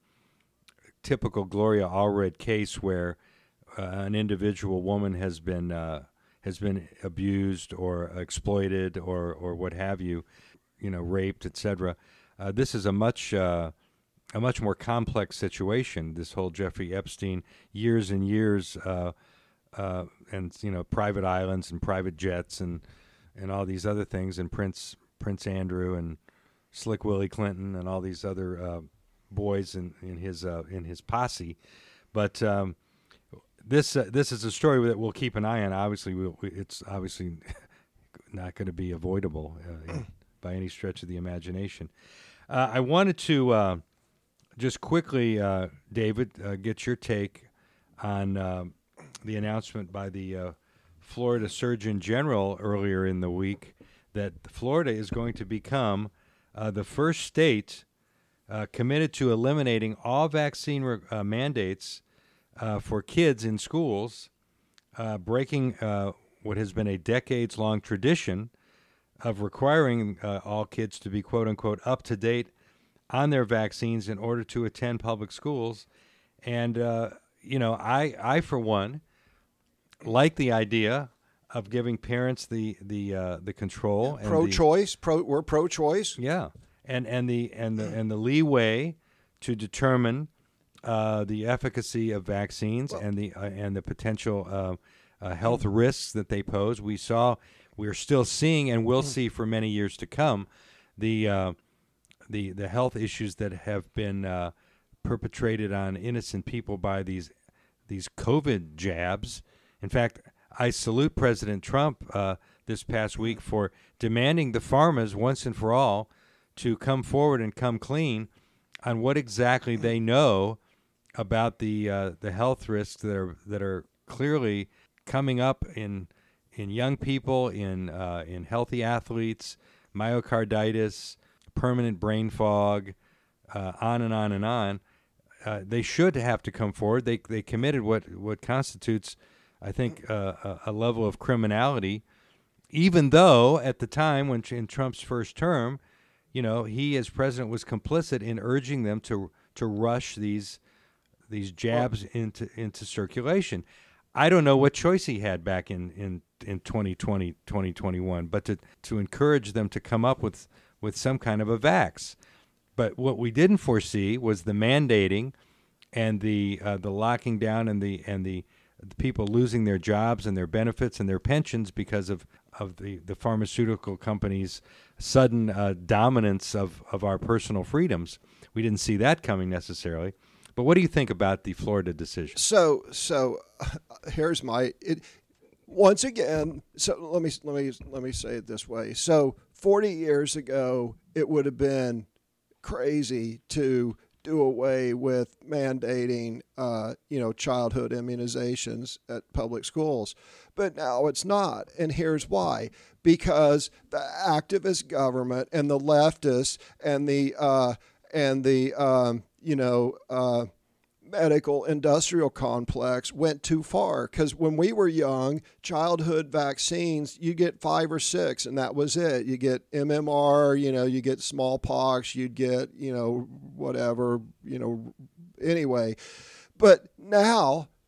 typical Gloria Allred case where uh, an individual woman has been uh, has been abused or exploited or or what have you, you know, raped, et cetera. Uh, this is a much uh, a much more complex situation. This whole Jeffrey Epstein, years and years, uh, uh, and you know, private islands and private jets and and all these other things, and Prince Prince Andrew and Slick Willie Clinton and all these other uh, boys in in his uh, in his posse. But um, this uh, this is a story that we'll keep an eye on. Obviously, we'll, it's obviously not going to be avoidable uh, by any stretch of the imagination. Uh, I wanted to uh, just quickly, uh, David, uh, get your take on uh, the announcement by the uh, Florida Surgeon General earlier in the week that Florida is going to become uh, the first state uh, committed to eliminating all vaccine re- uh, mandates uh, for kids in schools, uh, breaking uh, what has been a decades-long tradition of requiring uh, all kids to be, quote-unquote, up-to-date on their vaccines in order to attend public schools. And, uh, you know, I, I, for one, like the idea of giving parents the the uh, the control. And pro-choice, the, pro, we're pro-choice. Yeah, and and the and the and the leeway to determine uh, the efficacy of vaccines well, and the uh, and the potential uh, uh, health risks that they pose. We saw, we're still seeing, and will see for many years to come, the uh, the the health issues that have been uh, perpetrated on innocent people by these these COVID jabs. In fact, I salute President Trump uh, this past week for demanding the pharmas once and for all to come forward and come clean on what exactly they know about the uh, the health risks that are that are clearly coming up in in young people, in uh, in healthy athletes, myocarditis, permanent brain fog, uh, on and on and on. Uh, they should have to come forward. They they committed what what constitutes, I think, uh, a, a level of criminality, even though at the time when in Trump's first term, you know, he as president was complicit in urging them to to rush these these jabs into into circulation. I don't know what choice he had back in, in, in twenty twenty, twenty twenty-one, but to, to encourage them to come up with, with some kind of a vax. But what we didn't foresee was the mandating and the uh, the locking down and the and the the people losing their jobs and their benefits and their pensions because of, of the, the pharmaceutical companies' sudden uh, dominance of, of our personal freedoms. We didn't see that coming necessarily. But what do you think about the Florida decision? So, so uh, here's my it. Once again, so let me let me let me say it this way. So, forty years ago, it would have been crazy to do away with mandating, uh, you know, childhood immunizations at public schools. But now it's not. And here's why. Because the activist government and the leftists and the, uh, and the um, you know, uh, medical industrial complex went too far. Because when we were young, childhood vaccines, you get five or six, and that was it. You get M M R, you know, you get smallpox, you'd get, you know, whatever, you know, anyway. But now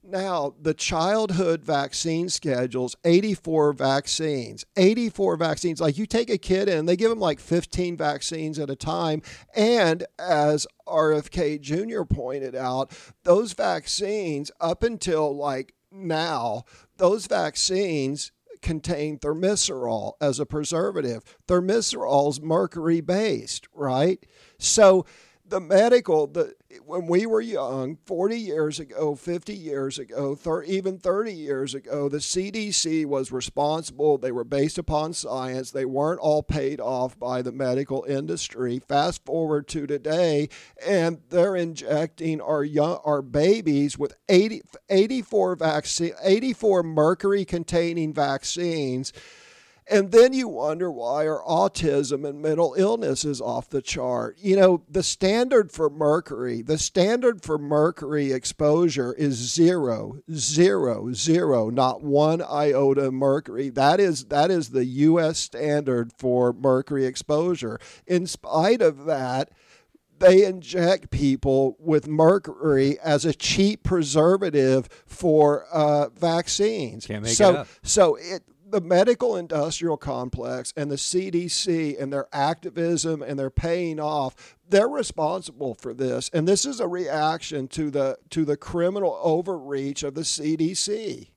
Now, the childhood vaccine schedules, eighty-four vaccines, eighty-four vaccines. Like you take a kid in, they give them like fifteen vaccines at a time. And as R F K Junior pointed out, those vaccines up until like now, those vaccines contain thimerosal as a preservative. Thimerosal is mercury-based, right? So the medical, the when we were young, forty years ago, fifty years ago, thir- even thirty years ago, the C D C was responsible. They were based upon science. They weren't all paid off by the medical industry. Fast forward to today, and they're injecting our young, our babies with eighty, eighty-four vaccine, eighty-four mercury-containing vaccines. And then you wonder why our autism and mental illness is off the chart. You know, the standard for mercury, the standard for mercury exposure is zero, zero, zero, not one iota of mercury. That is, that is the U S standard for mercury exposure. In spite of that, they inject people with mercury as a cheap preservative for uh, vaccines. Can't make so, it up. So it. The medical industrial complex and the C D C and their activism and their paying off, they're responsible for this. And this is a reaction to the to the criminal overreach of the C D C.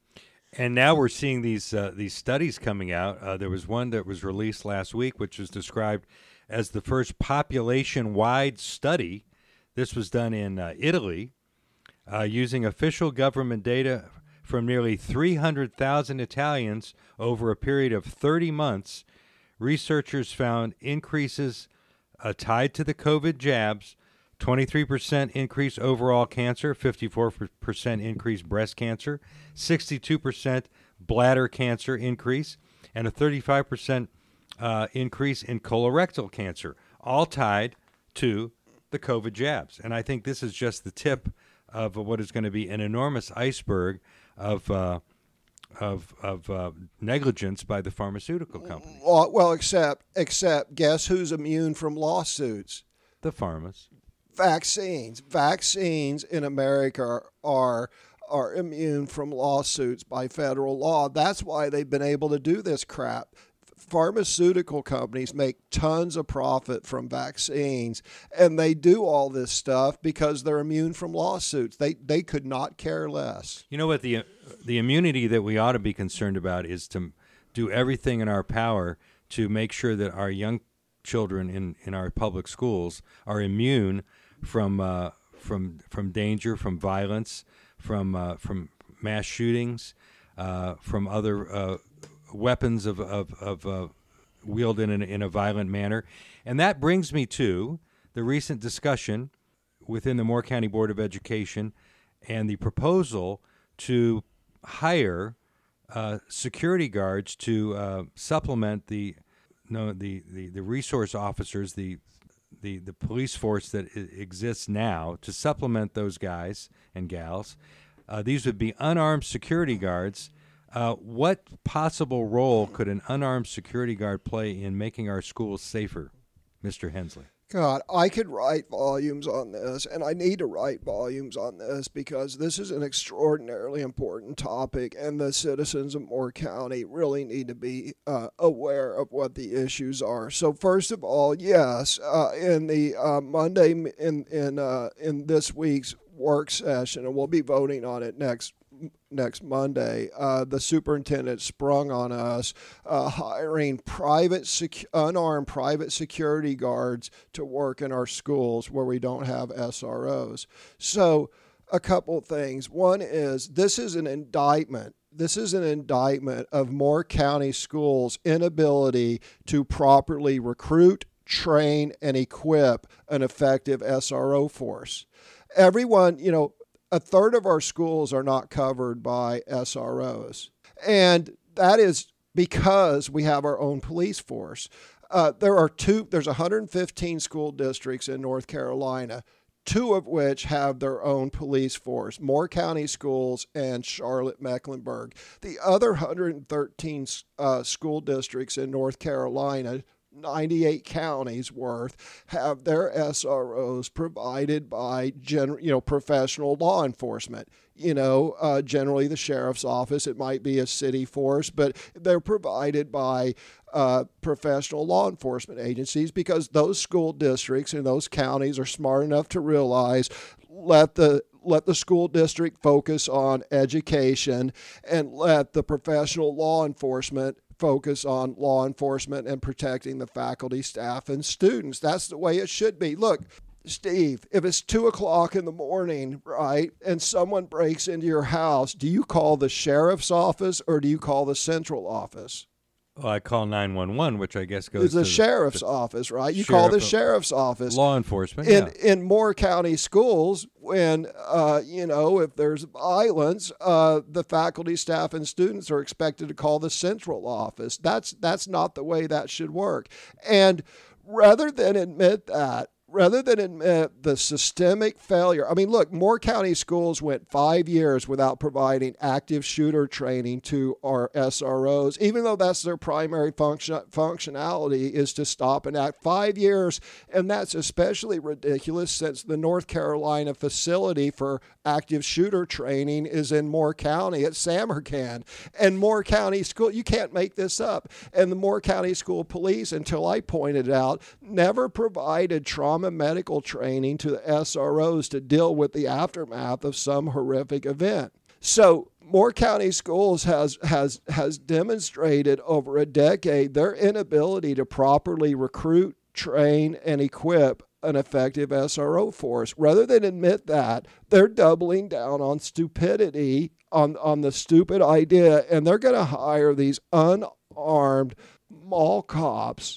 And now we're seeing these uh, these studies coming out. Uh, there was one that was released last week, which was described as the first population-wide study. This was done in uh, Italy uh, using official government data from nearly three hundred thousand Italians over a period of thirty months. Researchers found increases uh, tied to the COVID jabs, twenty-three percent increase overall cancer, fifty-four percent increase breast cancer, sixty-two percent bladder cancer increase, and a thirty-five percent uh, increase in colorectal cancer, all tied to the COVID jabs. And I think this is just the tip of what is going to be an enormous iceberg of uh, of of uh, negligence by the pharmaceutical companies. Well, well, except except guess who's immune from lawsuits? The pharmas. Vaccines. Vaccines in America are are immune from lawsuits by federal law. That's why they've been able to do this crap. Pharmaceutical companies make tons of profit from vaccines, and they do all this stuff because they're immune from lawsuits. They they could not care less. You know what? The the immunity that we ought to be concerned about is to do everything in our power to make sure that our young children in, in our public schools are immune from uh, from from danger, from violence, from uh, from mass shootings, uh, from other uh, weapons of of, of uh, wielded in a, in a violent manner. And that brings me to the recent discussion within the Moore County Board of Education and the proposal to hire uh, security guards to uh, supplement the no the, the, the resource officers, the the the police force that I- exists now, to supplement those guys and gals. Uh, these would be unarmed security guards. Uh, what possible role could an unarmed security guard play in making our schools safer, Mister Hensley? God, I could write volumes on this, and I need to write volumes on this because this is an extraordinarily important topic, and the citizens of Moore County really need to be uh, aware of what the issues are. So, first of all, yes, uh, in the uh, Monday in in uh, in this week's work session, and we'll be voting on it next next Monday, uh, the superintendent sprung on us uh, hiring private, sec- unarmed private security guards to work in our schools where we don't have S R Os. So a couple things. One is this is an indictment. This is an indictment of Moore County schools' inability to properly recruit, train, and equip an effective S R O force. Everyone, you know, a third of our schools are not covered by S R Os. And that is because we have our own police force. Uh, there are two, there's one hundred fifteen school districts in North Carolina, two of which have their own police force, Moore County Schools and Charlotte-Mecklenburg. The other one hundred thirteen uh, school districts in North Carolina ninety-eight counties worth have their S R Os provided by gen, you know, professional law enforcement. You know, uh, generally the sheriff's office, it might be a city force, but they're provided by uh, professional law enforcement agencies because those school districts in those counties are smart enough to realize let the let the school district focus on education and let the professional law enforcement focus on law enforcement and protecting the faculty, staff, and students. That's the way it should be. Look, Steve, if it's two o'clock in the morning, right, and someone breaks into your house, do you call the sheriff's office or do you call the central office? Well, I call nine one one, which I guess goes it's to the the sheriff's the office, right? You sheriff call the of- sheriff's office. Law enforcement, in yeah. in Moore County schools, when uh, you know, if there's violence, uh, the faculty, staff, and students are expected to call the central office. That's that's not the way that should work. And rather than admit that. Rather than admit the systemic failure, I mean, look, Moore County schools went five years without providing active shooter training to our S R Os, even though that's their primary function, functionality is to stop and act. Five years, and that's especially ridiculous since the North Carolina facility for active shooter training is in Moore County at Samarkand. And Moore County School, you can't make this up. And the Moore County School Police, until I pointed out, never provided trauma medical training to the S R Os to deal with the aftermath of some horrific event. So Moore County Schools has has has demonstrated over a decade their inability to properly recruit, train, and equip an effective S R O force. Rather than admit that, they're doubling down on stupidity, on, on the stupid idea, and they're going to hire these unarmed mall cops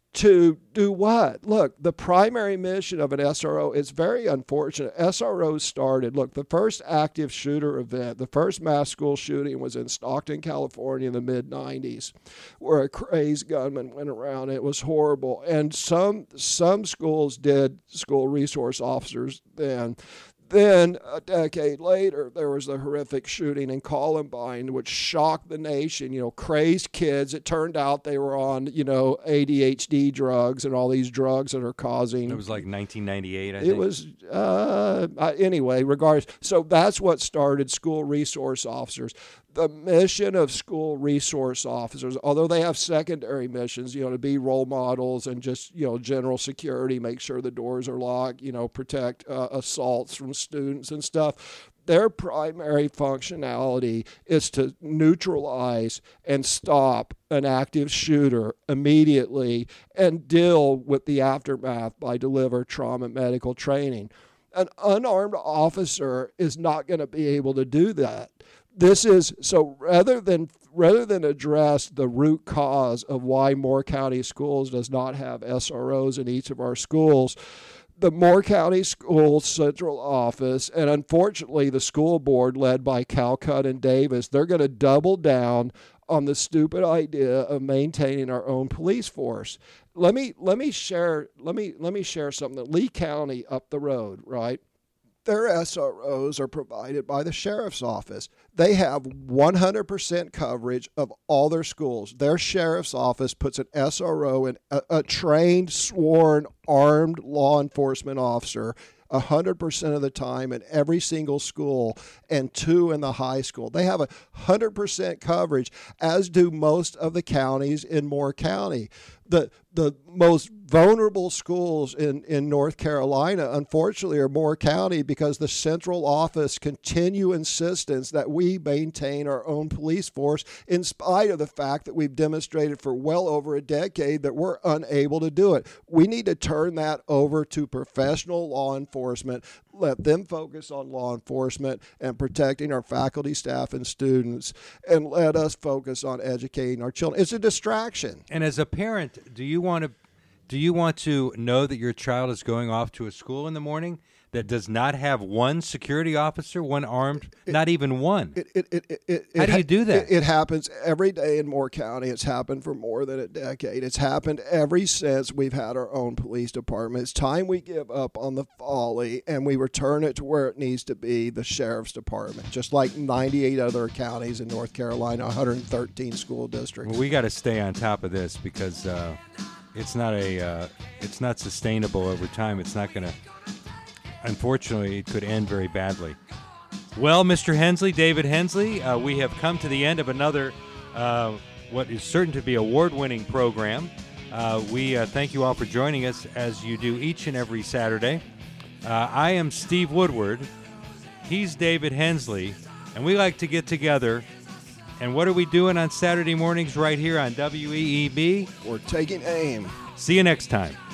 to do what? Look, the primary mission of an S R O is very unfortunate. S R Os started, look, the first active shooter event, the first mass school shooting was in Stockton, California in the mid nineties, where a crazed gunman went around. It was horrible. And some some schools did school resource officers then. Then, a decade later, there was the horrific shooting in Columbine, which shocked the nation. You know, crazed kids. It turned out they were on, you know, A D H D drugs and all these drugs that are causing. It was like nineteen ninety-eight, I it think. It was, uh, anyway, regardless. So that's what started school resource officers. The mission of school resource officers, although they have secondary missions, you know, to be role models and just, you know, general security, make sure the doors are locked, you know, protect uh, assaults from students and stuff. Their primary functionality is to neutralize and stop an active shooter immediately and deal with the aftermath by deliver trauma medical training. An unarmed officer is not going to be able to do that. This is so rather than rather than address the root cause of why Moore County Schools does not have S R Os in each of our schools, the Moore County Schools Central Office, and unfortunately the school board led by Calcutt and Davis, they're going to double down on the stupid idea of maintaining our own police force. Let me let me share let me let me share something. Lee County up the road, right? Their S R Os are provided by the sheriff's office. They have one hundred percent coverage of all their schools. Their sheriff's office puts an S R O in a, a trained, sworn, armed law enforcement officer one hundred percent of the time in every single school and two in the high school. They have a one hundred percent coverage, as do most of the counties in Moore County. The the most vulnerable schools in, in North Carolina, unfortunately, are Moore County because the central office continue insistence that we maintain our own police force in spite of the fact that we've demonstrated for well over a decade that we're unable to do it. We need to turn that over to professional law enforcement, let them focus on law enforcement and protecting our faculty, staff, and students, and let us focus on educating our children. It's a distraction. And as a parent, do you want to do you want to know that your child is going off to a school in the morning that does not have one security officer, one armed, it, not even one? It, it, it, it, it, How do you do that? It, it happens every day in Moore County. It's happened for more than a decade. It's happened ever since we've had our own police department. It's time we give up on the folly and we return it to where it needs to be, the sheriff's department, just like ninety-eight other counties in North Carolina, one hundred thirteen school districts. Well, we got to stay on top of this because uh, it's not a uh, it's not sustainable over time. It's not going to. Unfortunately, it could end very badly. Well, Mister Hensley, David Hensley, uh, we have come to the end of another uh, what is certain to be award-winning program. Uh, we uh, thank you all for joining us as you do each and every Saturday. Uh, I am Steve Woodward. He's David Hensley, and we like to get together. And what are we doing on Saturday mornings right here on W E E B? We're taking aim. See you next time.